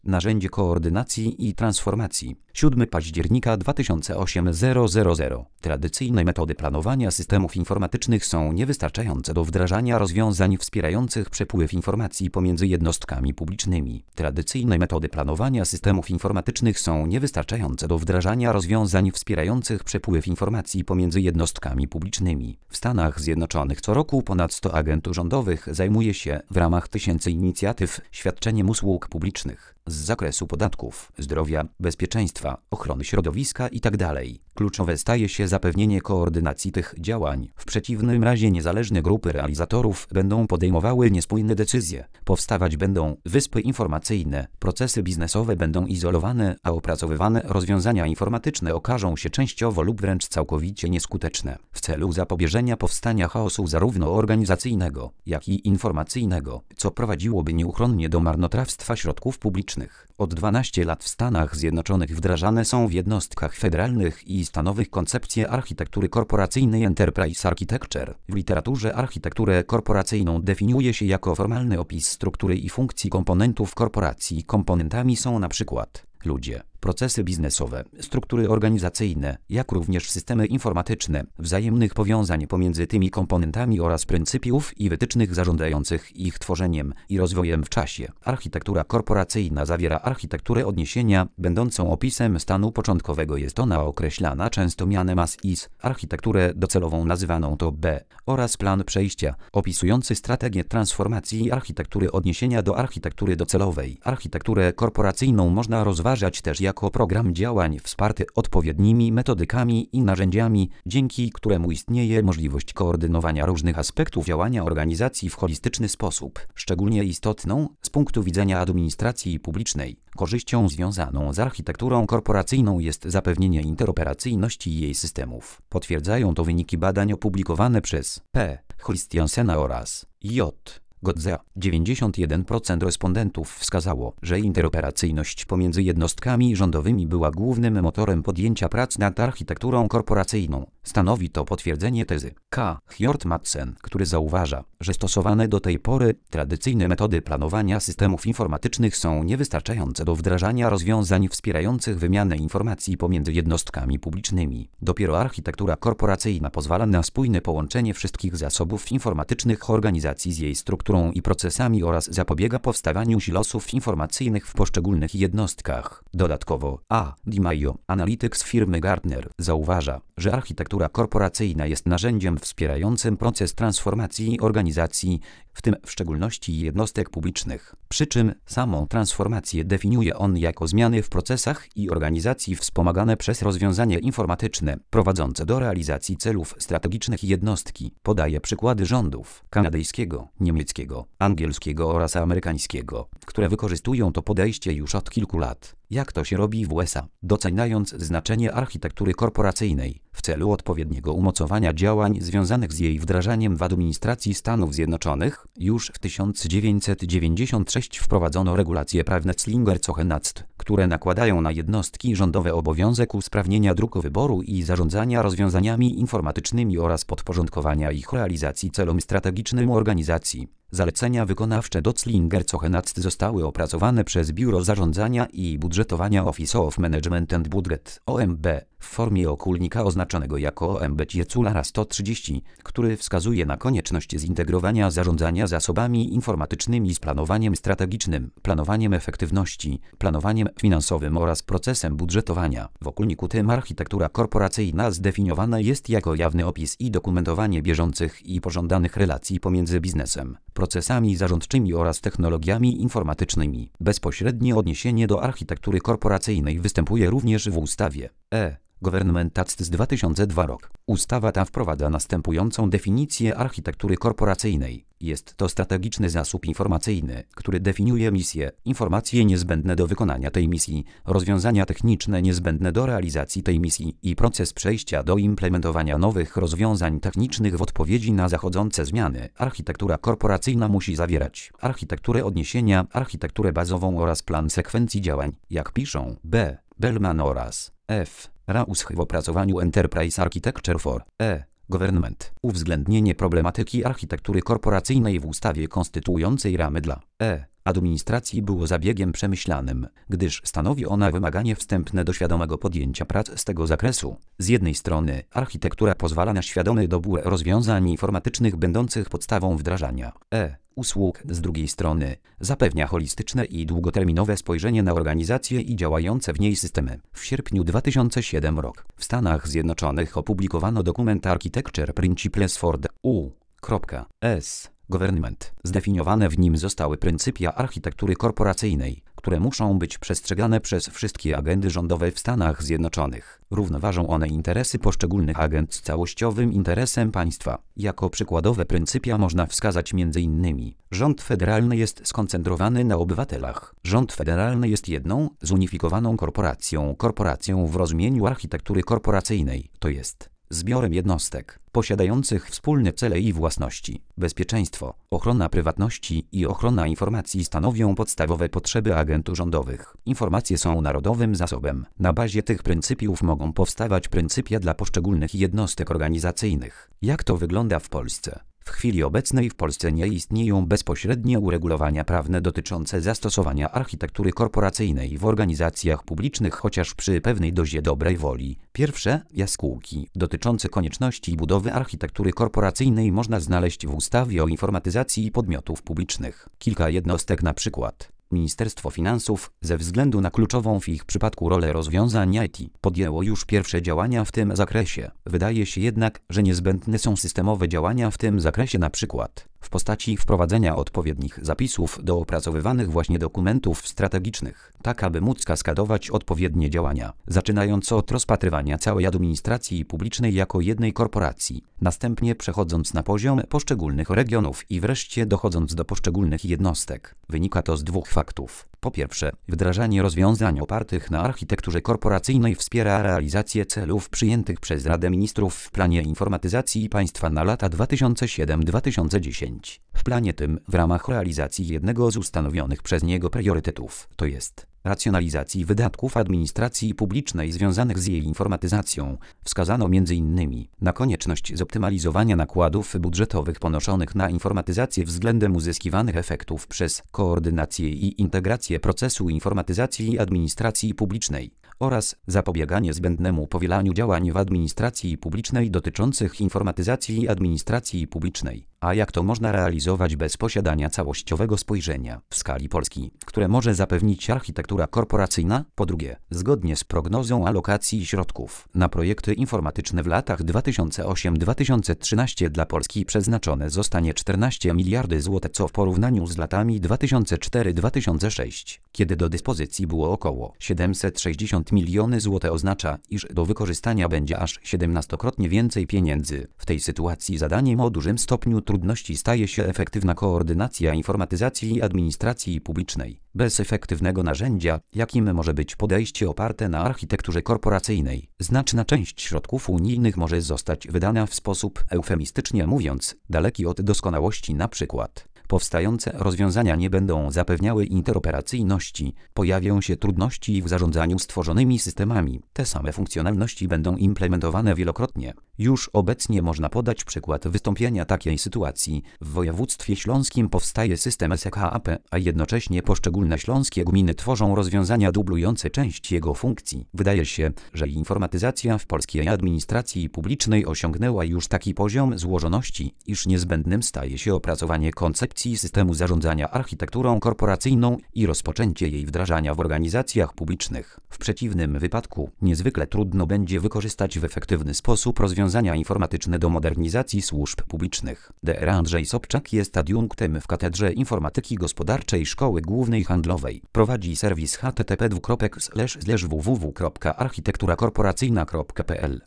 Narzędzie koordynacji i transformacji. 7 października 2008 Tradycyjne metody planowania systemów informatycznych są niewystarczające do wdrażania rozwiązań wspierających przepływ informacji pomiędzy jednostkami publicznymi. Tradycyjne metody planowania systemów informatycznych są niewystarczające do wdrażania rozwiązań wspierających przepływ informacji pomiędzy jednostkami publicznymi. W Stanach Zjednoczonych co roku ponad 100 agentur rządowych zajmuje się w ramach tysięcy inicjatyw świadczeniem usług publicznych z zakresu podatków, zdrowia, bezpieczeństwa, ochrony środowiska itd. Kluczowe staje się zapewnienie koordynacji tych działań. W przeciwnym razie niezależne grupy realizatorów będą podejmowały niespójne decyzje. Powstawać będą wyspy informacyjne, procesy biznesowe będą izolowane, a opracowywane rozwiązania informatyczne okażą się częściowo lub wręcz całkowicie nieskuteczne. W celu zapobieżenia powstania chaosu zarówno organizacyjnego, jak i informacyjnego, co prowadziłoby nieuchronnie do marnotrawstwa środków publicznych. Od 12 lat w Stanach Zjednoczonych wdrażane są w jednostkach federalnych i stanowych koncepcje architektury korporacyjnej Enterprise Architecture. W literaturze architekturę korporacyjną definiuje się jako formalny opis struktury i funkcji komponentów korporacji. Komponentami są na przykład ludzie, procesy biznesowe, struktury organizacyjne, jak również systemy informatyczne, wzajemnych powiązań pomiędzy tymi komponentami oraz pryncypiów i wytycznych zarządzających ich tworzeniem i rozwojem w czasie. Architektura korporacyjna zawiera architekturę odniesienia, będącą opisem stanu początkowego. Jest ona określana często mianem as-is, architekturę docelową nazywaną to B oraz plan przejścia, opisujący strategię transformacji architektury odniesienia do architektury docelowej. Architekturę korporacyjną można rozważać też jako program działań wsparty odpowiednimi metodykami i narzędziami, dzięki któremu istnieje możliwość koordynowania różnych aspektów działania organizacji w holistyczny sposób. Szczególnie istotną z punktu widzenia administracji publicznej korzyścią związaną z architekturą korporacyjną jest zapewnienie interoperacyjności jej systemów. Potwierdzają to wyniki badań opublikowane przez P. Christiansena oraz J. Godzea. 91% respondentów wskazało, że interoperacyjność pomiędzy jednostkami rządowymi była głównym motorem podjęcia prac nad architekturą korporacyjną. Stanowi to potwierdzenie tezy K. Hjort-Madsen, który zauważa, że stosowane do tej pory tradycyjne metody planowania systemów informatycznych są niewystarczające do wdrażania rozwiązań wspierających wymianę informacji pomiędzy jednostkami publicznymi. Dopiero architektura korporacyjna pozwala na spójne połączenie wszystkich zasobów informatycznych organizacji z jej strukturą i procesami oraz zapobiega powstawaniu silosów informacyjnych w poszczególnych jednostkach. Dodatkowo A. DiMaio, analityk z firmy Gartner, zauważa, że architektura korporacyjna jest narzędziem wspierającym proces transformacji organizacji, w tym w szczególności jednostek publicznych. Przy czym samą transformację definiuje on jako zmiany w procesach i organizacji wspomagane przez rozwiązania informatyczne, prowadzące do realizacji celów strategicznych jednostki. Podaje przykłady rządów kanadyjskiego, niemieckiego, angielskiego oraz amerykańskiego, które wykorzystują to podejście już od kilku lat. Jak to się robi w USA? Doceniając znaczenie architektury korporacyjnej w celu odpowiedniego umocowania działań związanych z jej wdrażaniem w administracji Stanów Zjednoczonych, już w 1996 wprowadzono regulacje prawne Slinger-Cohen-Act, które nakładają na jednostki rządowe obowiązek usprawnienia druku wyboru i zarządzania rozwiązaniami informatycznymi oraz podporządkowania ich realizacji celom strategicznym organizacji. Zalecenia wykonawcze do Slinger-Cohen-Act zostały opracowane przez Biuro Zarządzania i Budżetowania Office of Management and Budget (OMB) w formie okólnika oznaczonego jako OMB Circular 130, który wskazuje na konieczność zintegrowania zarządzania zasobami informatycznymi z planowaniem strategicznym, planowaniem efektywności, planowaniem finansowym oraz procesem budżetowania. W okólniku tym architektura korporacyjna zdefiniowana jest jako jawny opis i dokumentowanie bieżących i pożądanych relacji pomiędzy biznesem, procesami zarządczymi oraz technologiami informatycznymi. Bezpośrednie odniesienie do architektury korporacyjnej występuje również w ustawie Government Act z 2002 rok. Ustawa ta wprowadza następującą definicję architektury korporacyjnej. Jest to strategiczny zasób informacyjny, który definiuje misję, informacje niezbędne do wykonania tej misji, rozwiązania techniczne niezbędne do realizacji tej misji i proces przejścia do implementowania nowych rozwiązań technicznych w odpowiedzi na zachodzące zmiany. Architektura korporacyjna musi zawierać architekturę odniesienia, architekturę bazową oraz plan sekwencji działań, jak piszą B. Bellman oraz F. Rausch w opracowaniu Enterprise Architecture for Government. Uwzględnienie problematyki architektury korporacyjnej w ustawie konstytuującej ramy dla administracji było zabiegiem przemyślanym, gdyż stanowi ona wymaganie wstępne do świadomego podjęcia prac z tego zakresu. Z jednej strony, architektura pozwala na świadomy dobór rozwiązań informatycznych będących podstawą wdrażania usług, z drugiej strony, zapewnia holistyczne i długoterminowe spojrzenie na organizację i działające w niej systemy. W sierpniu 2007 roku w Stanach Zjednoczonych opublikowano dokument Architecture Principles for the U.S. Government. Zdefiniowane w nim zostały pryncypia architektury korporacyjnej, które muszą być przestrzegane przez wszystkie agendy rządowe w Stanach Zjednoczonych. Równoważą one interesy poszczególnych agend z całościowym interesem państwa. Jako przykładowe pryncypia można wskazać m.in. rząd federalny jest skoncentrowany na obywatelach. Rząd federalny jest jedną, zunifikowaną korporacją w rozumieniu architektury korporacyjnej, to jest zbiorem jednostek, posiadających wspólne cele i własności. Bezpieczeństwo, ochrona prywatności i ochrona informacji stanowią podstawowe potrzeby agentur rządowych. Informacje są narodowym zasobem. Na bazie tych pryncypiów mogą powstawać pryncypia dla poszczególnych jednostek organizacyjnych. Jak to wygląda w Polsce? W chwili obecnej w Polsce nie istnieją bezpośrednie uregulowania prawne dotyczące zastosowania architektury korporacyjnej w organizacjach publicznych, chociaż przy pewnej dozie dobrej woli. Pierwsze jaskółki dotyczące konieczności budowy architektury korporacyjnej można znaleźć w ustawie o informatyzacji podmiotów publicznych. Kilka jednostek, na przykład Ministerstwo Finansów, ze względu na kluczową w ich przypadku rolę rozwiązań IT, podjęło już pierwsze działania w tym zakresie. Wydaje się jednak, że niezbędne są systemowe działania w tym zakresie, na przykład w postaci wprowadzenia odpowiednich zapisów do opracowywanych właśnie dokumentów strategicznych, tak aby móc kaskadować odpowiednie działania, zaczynając od rozpatrywania całej administracji publicznej jako jednej korporacji, następnie przechodząc na poziom poszczególnych regionów i wreszcie dochodząc do poszczególnych jednostek. Wynika to z dwóch faktów. Po pierwsze, wdrażanie rozwiązań opartych na architekturze korporacyjnej wspiera realizację celów przyjętych przez Radę Ministrów w planie informatyzacji państwa na lata 2007-2010. W planie tym, w ramach realizacji jednego z ustanowionych przez niego priorytetów, to jest racjonalizacji wydatków administracji publicznej związanych z jej informatyzacją, wskazano m.in. na konieczność zoptymalizowania nakładów budżetowych ponoszonych na informatyzację względem uzyskiwanych efektów przez koordynację i integrację procesu informatyzacji administracji publicznej oraz zapobieganie zbędnemu powielaniu działań w administracji publicznej dotyczących informatyzacji administracji publicznej. A jak to można realizować bez posiadania całościowego spojrzenia w skali Polski, które może zapewnić architektura korporacyjna? Po drugie, zgodnie z prognozą alokacji środków na projekty informatyczne w latach 2008-2013 dla Polski przeznaczone zostanie 14 miliardy złotych, co w porównaniu z latami 2004-2006, kiedy do dyspozycji było około 760 miliony złotych, oznacza, iż do wykorzystania będzie aż 17-krotnie więcej pieniędzy. W tej sytuacji zadaniem o dużym stopniu trudności staje się efektywna koordynacja informatyzacji administracji publicznej. Bez efektywnego narzędzia, jakim może być podejście oparte na architekturze korporacyjnej, znaczna część środków unijnych może zostać wydana w sposób, eufemistycznie mówiąc, daleki od doskonałości. Na przykład powstające rozwiązania nie będą zapewniały interoperacyjności, pojawią się trudności w zarządzaniu stworzonymi systemami. Te same funkcjonalności będą implementowane wielokrotnie. Już obecnie można podać przykład wystąpienia takiej sytuacji. W województwie śląskim powstaje system SKAP, a jednocześnie poszczególne śląskie gminy tworzą rozwiązania dublujące część jego funkcji. Wydaje się, że informatyzacja w polskiej administracji publicznej osiągnęła już taki poziom złożoności, iż niezbędnym staje się opracowanie koncepcji systemu zarządzania architekturą korporacyjną i rozpoczęcie jej wdrażania w organizacjach publicznych. W przeciwnym wypadku niezwykle trudno będzie wykorzystać w efektywny sposób rozwiązania informatyczne do modernizacji służb publicznych. Dr Andrzej Sobczak jest adiunktem w Katedrze Informatyki Gospodarczej Szkoły Głównej Handlowej. Prowadzi serwis http://www.architekturakorporacyjna.pl.